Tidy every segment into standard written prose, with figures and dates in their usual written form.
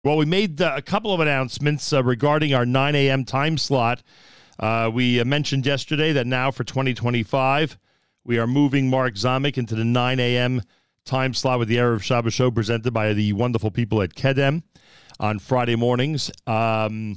Well, we made a couple of announcements regarding our 9 a.m. time slot. We mentioned yesterday that now for 2025, we are moving Mark Zamek into the 9 a.m. time slot with the Erev Shabbos show presented by the wonderful people at Kedem on Friday mornings. And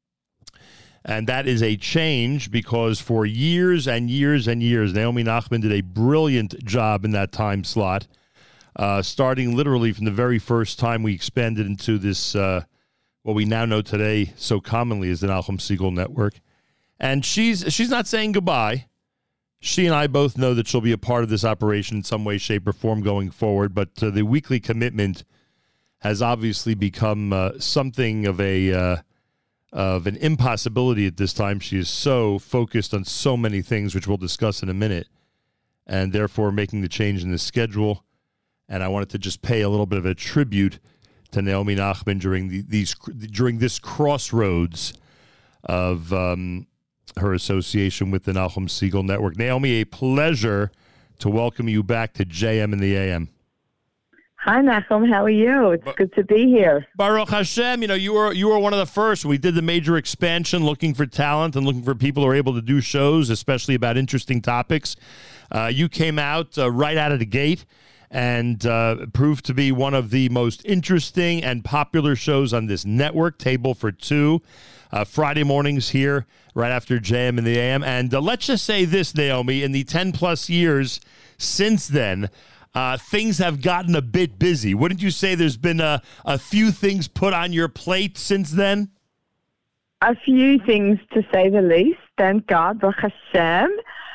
that is a change because for years and years and years, Naomi Nachman did a brilliant job in that time slot. Starting literally from the very first time we expanded into this, what we now know today so commonly as the Nachum Segal Network. And she's not saying goodbye. She and I both know that she'll be a part of this operation in some way, shape, or form going forward. But the weekly commitment has obviously become something of an impossibility at this time. She is so focused on so many things, which we'll discuss in a minute, and therefore making the change in the schedule. And I wanted to just pay a little bit of a tribute to Naomi Nachman during this crossroads of her association with the Nachum Segal Network. Naomi, a pleasure to welcome you back to JM in the AM. Hi, Nachum. How are you? It's good to be here. Baruch Hashem. You were one of the first. We did the major expansion looking for talent and looking for people who are able to do shows, especially about interesting topics. You came out right out of the gate and proved to be one of the most interesting and popular shows on this network, Table for Two, Friday mornings here, right after JM in the AM. And let's just say this, Naomi, in the 10-plus years since then, things have gotten a bit busy. Wouldn't you say there's been a few things put on your plate since then? A few things, to say the least. Thank God, Baruch Hashem.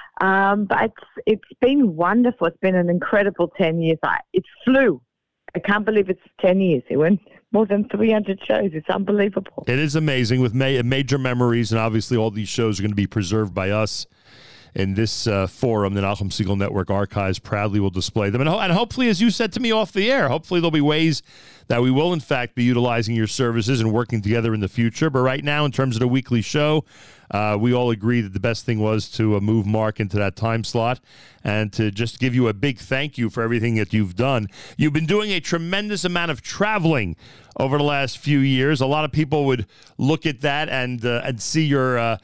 But it's been wonderful. It's been an incredible 10 years. It flew. I can't believe it's 10 years. It went more than 300 shows. It's unbelievable. It is amazing with major memories, and obviously all these shows are going to be preserved by us in this forum. The Nachum Segal Network Archives proudly will display them. And hopefully, as you said to me off the air, hopefully there'll be ways that we will, in fact, be utilizing your services and working together in the future. But right now, in terms of the weekly show, we all agree that the best thing was to move Mark into that time slot and to just give you a big thank you for everything that you've done. You've been doing a tremendous amount of traveling over the last few years. A lot of people would look at that and see your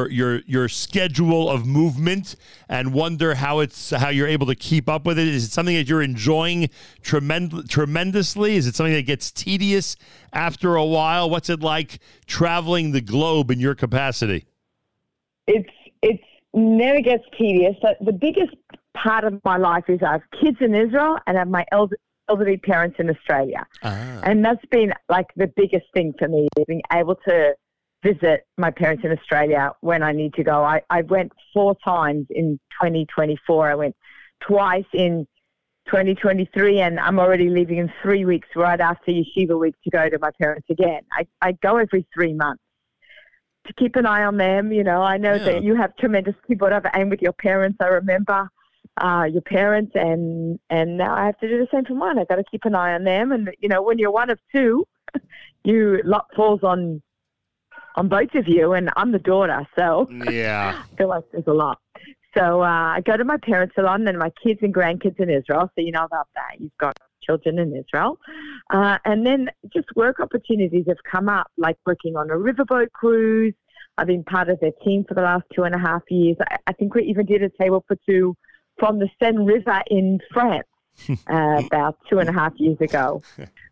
schedule of movement and wonder how you're able to keep up with it. Is it something that you're enjoying tremendously? Is it something that gets tedious after a while? What's it like traveling the globe in your capacity? It's never gets tedious. The biggest part of my life is I have kids in Israel and I have my elderly parents in Australia. And that's been like the biggest thing for me, being able to visit my parents in Australia when I need to go. I went 4 times in 2024. I went twice in 2023, and I'm already leaving in 3 weeks right after Yeshiva week to go to my parents again. I go every 3 months to keep an eye on them. I know that you have tremendous kibud av v'aim with your parents. I remember your parents, and now I have to do the same for mine. I've got to keep an eye on them. And, when you're one of 2, lot falls on both of you, and I'm the daughter. So yeah, I feel like there's a lot. So I go to my parents a lot, and then my kids and grandkids in Israel. So you know about that. You've got children in Israel. And then just work opportunities have come up, like working on a riverboat cruise. I've been part of their team for the last 2.5 years. I think we even did a Table for Two from the Seine River in France about 2.5 years ago.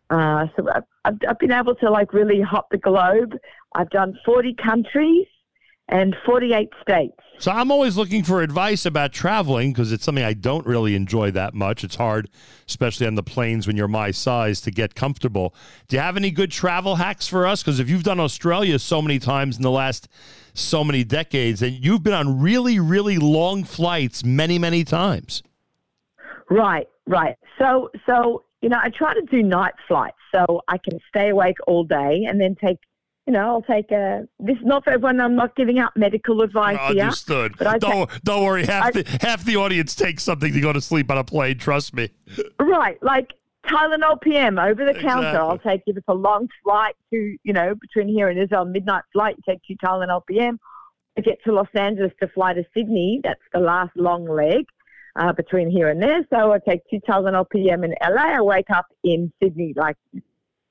So I've been able to really hop the globe. I've done 40 countries and 48 states. So I'm always looking for advice about traveling because it's something I don't really enjoy that much. It's hard, especially on the planes when you're my size, to get comfortable. Do you have any good travel hacks for us? Because if you've done Australia so many times in the last so many decades, and you've been on really, really long flights many, many times. Right. So I try to do night flights so I can stay awake all day and then take, I'll take this is not for everyone. I'm not giving out medical advice here. Understood. But don't worry. Half the audience takes something to go to sleep on a plane. Trust me. Right. Like Tylenol PM over the counter. I'll take, if it's a long flight to, between here and Israel, midnight flight, you take 2 Tylenol PM. To get to Los Angeles to fly to Sydney, that's the last long leg between here and there. So I take 2 Tylenol PM in LA. I wake up in Sydney,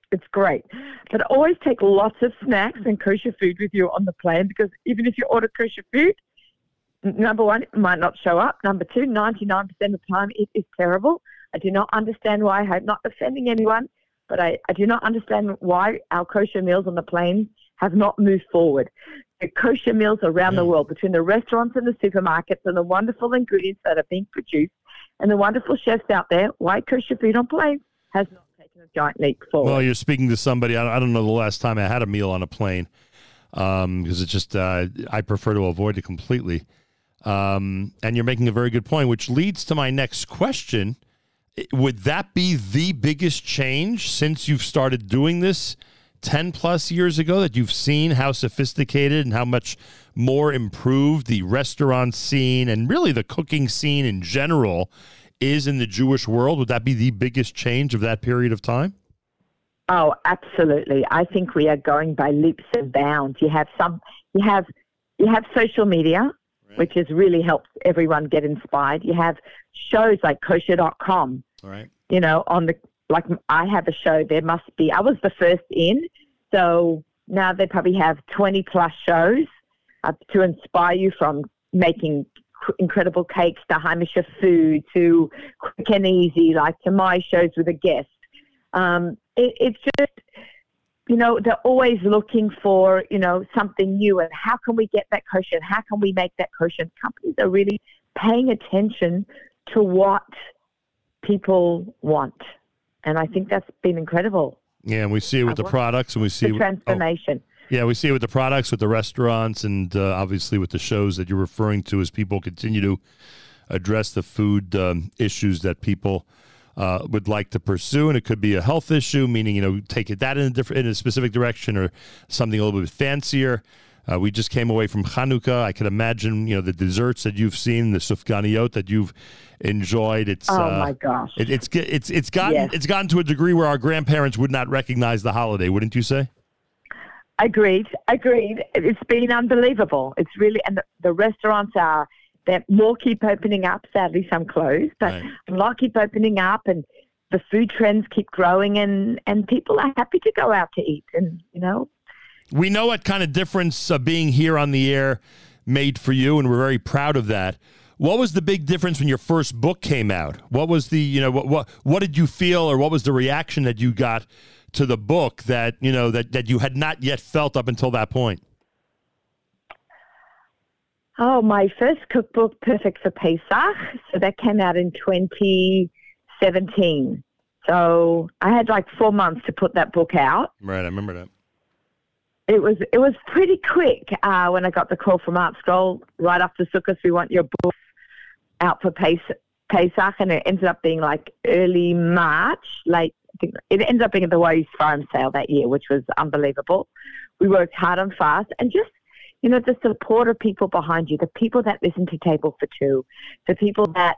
It's great. But always take lots of snacks and kosher food with you on the plane, because even if you order kosher food, number one, it might not show up. Number two, 99% of the time, it is terrible. I do not understand why. I'm not offending anyone, but I do not understand why our kosher meals on the plane have not moved forward. The kosher meals around the world, between the restaurants and the supermarkets and the wonderful ingredients that are being produced and the wonderful chefs out there, why kosher food on planes has not taken a giant leap forward. Well, you're speaking to somebody. I don't know the last time I had a meal on a plane, because it's just I prefer to avoid it completely. And you're making a very good point, which leads to my next question. Would that be the biggest change since you've started doing this 10 plus years ago, that you've seen how sophisticated and how much more improved the restaurant scene and really the cooking scene in general is in the Jewish world? Would that be the biggest change of that period of time? Oh, absolutely. I think we are going by leaps and bounds. You have social media, right, which has really helped everyone get inspired. You have shows like kosher.com. Right. You know, I have a show, I was the first in, so now they probably have 20 plus shows to inspire you, from making incredible cakes to Hamisha food to quick and easy, like to my shows with a guest. It's just, you know, they're always looking for, you know, something new, and how can we get that kosher, and how can we make that kosher? And companies are really paying attention to what people want. And I think that's been incredible. Yeah, and we see it with the products, and we see the transformation. Yeah, we see it with the products, with the restaurants, and obviously with the shows that you're referring to, as people continue to address the food issues that people would like to pursue. And it could be a health issue, meaning, you know, take it that in a specific direction, or something a little bit fancier. We just came away from Hanukkah. I can imagine, you know, the desserts that you've seen, the sufganiyot that you've enjoyed. It's my gosh, it's gotten to a degree where our grandparents would not recognize the holiday, wouldn't you say? Agreed. It's been unbelievable. It's really, and the restaurants more keep opening up. Sadly, some closed, but right, a lot keep opening up, and the food trends keep growing, and people are happy to go out to eat, and you know. We know what kind of difference being here on the air made for you, and we're very proud of that. What was the big difference when your first book came out? What was the, you know, what did you feel, or what was the reaction that you got to the book that, you know, that you had not yet felt up until that point? Oh, my first cookbook, Perfect for Pesach, so that came out in 2017. So I had like 4 months to put that book out. Right, I remember that. It was pretty quick when I got the call from Art Scroll right after Sukkot. We want your book out for Pesach, and it ended up being like early March. It ended up being at the Wise Farm sale that year, which was unbelievable. We worked hard and fast, and just, you know, the support of people behind you, the people that listen to Table for Two, the people that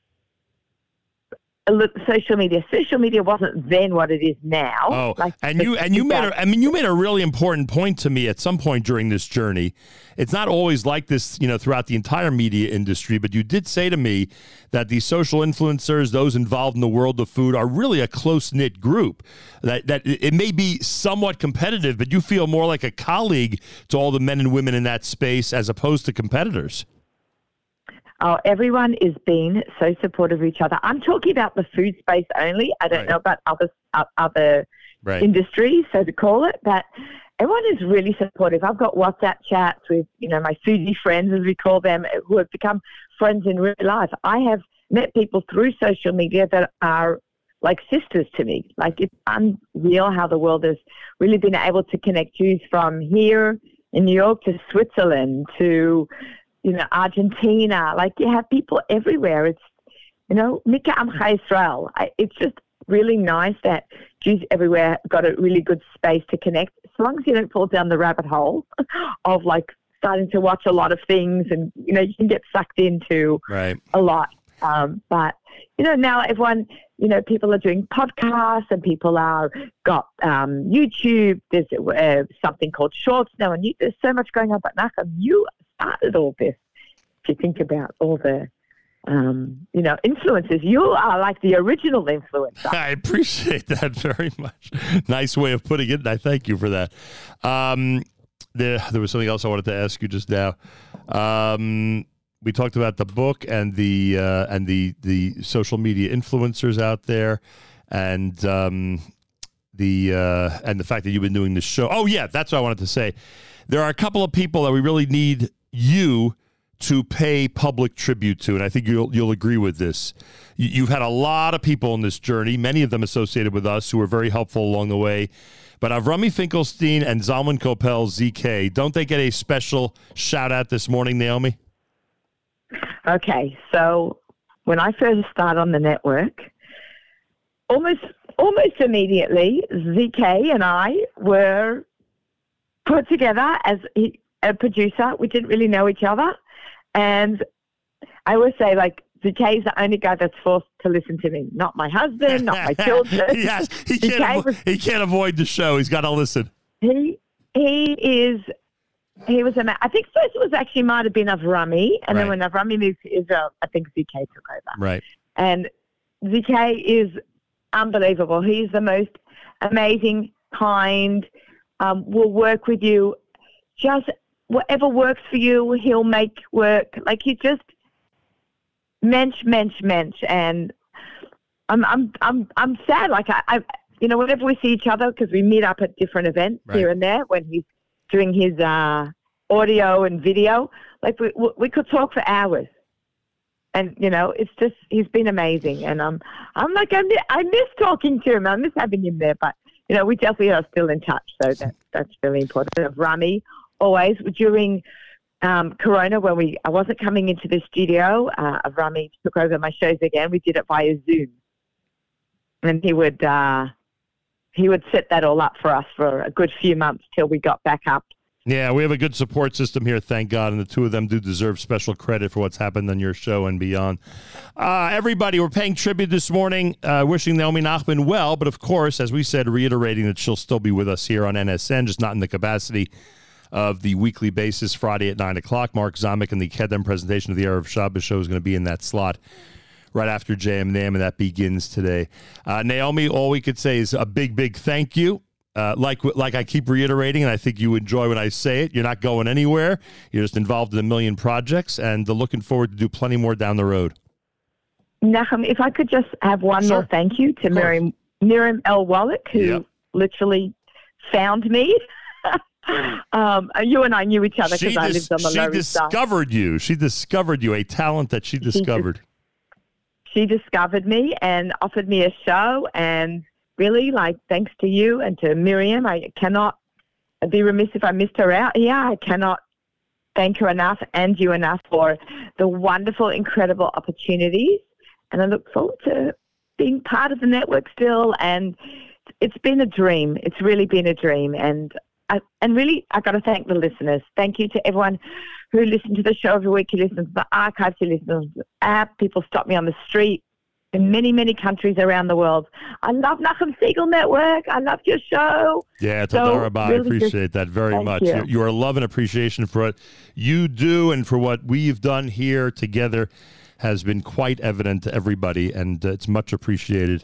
social media wasn't then what it is now. Oh, you made a really important point to me at some point during this journey. It's not always like this, you know, throughout the entire media industry, but you did say to me that these social influencers, those involved in the world of food, are really a close-knit group. That it may be somewhat competitive, but you feel more like a colleague to all the men and women in that space as opposed to competitors. Oh, everyone is being so supportive of each other. I'm talking about the food space only. I don't know about other industries, so to call it, but everyone is really supportive. I've got WhatsApp chats with, you know, my foodie friends, as we call them, who have become friends in real life. I have met people through social media that are like sisters to me. Like, it's unreal how the world has really been able to connect Jews from here in New York to Switzerland to, you know, Argentina. Like, you have people everywhere. It's, you know, Mika Amcha Israel. It's just really nice that Jews everywhere got a really good space to connect, as long as you don't fall down the rabbit hole of like starting to watch a lot of things, and, you know, you can get sucked into a lot. But, you know, now everyone, you know, people are doing podcasts, and people are got YouTube. There's something called Shorts now, and there's so much going on. But Nachum, you started all this. If you think about all the influencers. You are like the original influencer. I appreciate that very much. Nice way of putting it. And I thank you for that. There was something else I wanted to ask you just now. We talked about the book and the social media influencers out there, and the fact that you've been doing this show. Oh yeah, that's what I wanted to say. There are a couple of people that we really need you to pay public tribute to, and I think you'll agree with this. You've had a lot of people on this journey, many of them associated with us, who were very helpful along the way. But Avrami Finkelstein and Zalman Kopel, ZK, don't they get a special shout out this morning, Naomi? Okay, so when I first started on the network, almost immediately, ZK and I were put together as a producer. We didn't really know each other. And I always say, like, ZK is the only guy that's forced to listen to me. Not my husband, not my children. Yes, he can't avoid the show. He's got to listen. He was I think first it was actually might have been Avrami. And then when Avrami moved to Israel, I think ZK took over. Right. And ZK is unbelievable. He's the most amazing, kind, will work with you. Just whatever works for you, he'll make work. Like, he's just mensch. And I'm sad. Like, I whenever we see each other, because we meet up at different events here and there when he's doing his audio and video, like we could talk for hours. And, it's just, he's been amazing. And I miss talking to him. I miss having him there. But, we definitely are still in touch. So that's really important. Of Rami, always, during Corona, when I wasn't coming into the studio, Rami took over my shows again. We did it via Zoom. And he would set that all up for us for a good few months till we got back up. Yeah, we have a good support system here, thank God, and the two of them do deserve special credit for what's happened on your show and beyond. Everybody, we're paying tribute this morning, wishing Naomi Nachman well, but of course, as we said, reiterating that she'll still be with us here on NSN, just not in the capacity of the weekly basis, Friday at 9 o'clock. Mark Zamek and the Kedem presentation of the Erev Shabbos show is going to be in that slot right after JM Nam, and that begins today. Naomi, all we could say is a big, big thank you. Like I keep reiterating, and I think you enjoy when I say it, you're not going anywhere. You're just involved in a million projects, and looking forward to do plenty more down the road. Nachum, if I could just have one more thank you to Miriam L. Wallach, who literally found me. You and I knew each other because I lived on the Lower East Side. She discovered you, a talent that she discovered. She discovered me and offered me a show, and really, thanks to you and to Miriam, I cannot be remiss if I missed her out. Yeah, I cannot thank her enough and you enough for the wonderful, incredible opportunities. And I look forward to being part of the network still. And it's been a dream. It's really been a dream. And I got to thank the listeners. Thank you to everyone who listens to the show every week, who listens to the archives, who listens to the app. People stop me on the street in many, many countries around the world. I love Nachum Segal Network. I love your show. Yeah, Toda Rabah. I appreciate that very much. Your love and appreciation for what you do and for what we've done here together has been quite evident to everybody, and it's much appreciated.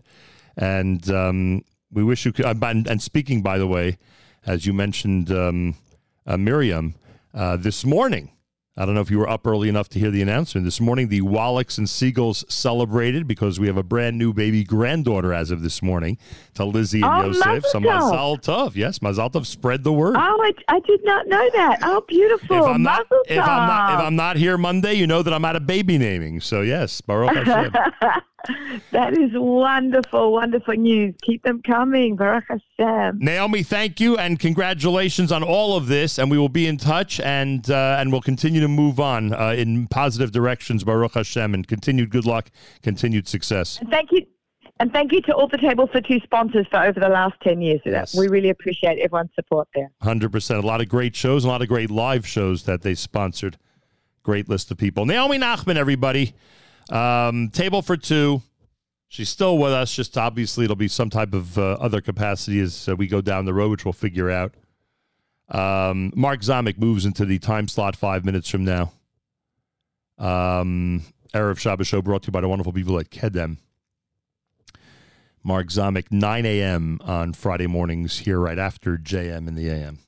And we wish you could. And speaking, by the way, as you mentioned, Miriam, this morning, I don't know if you were up early enough to hear the announcement. This morning, the Wallachs and Segals celebrated because we have a brand new baby granddaughter as of this morning to Lizzie and Yosef. So Mazal Tov. Yes, Mazal Tov. Spread the word. Oh, I did not know that. Oh, beautiful. If I'm not here Monday, you know that I'm out of baby naming. So yes, Baruch Hashem. That is wonderful, wonderful news. Keep them coming. Baruch Hashem. Naomi, thank you and congratulations on all of this. And we will be in touch and we'll continue to move on in positive directions, Baruch Hashem, and continued good luck, continued success. And thank you. And thank you to All the Table for Two sponsors for over the last 10 years. Yes. We really appreciate everyone's support there. 100%. A lot of great shows, a lot of great live shows that they sponsored. Great list of people. Naomi Nachman, everybody. Table for Two. She's still with us. Just obviously it'll be some type of other capacity as we go down the road, which we'll figure out. Mark Zamek moves into the time slot 5 minutes from now. Erev Shabbos show brought to you by the wonderful people at Kedem. Mark Zamek, 9 a.m. on Friday mornings here right after JM in the AM.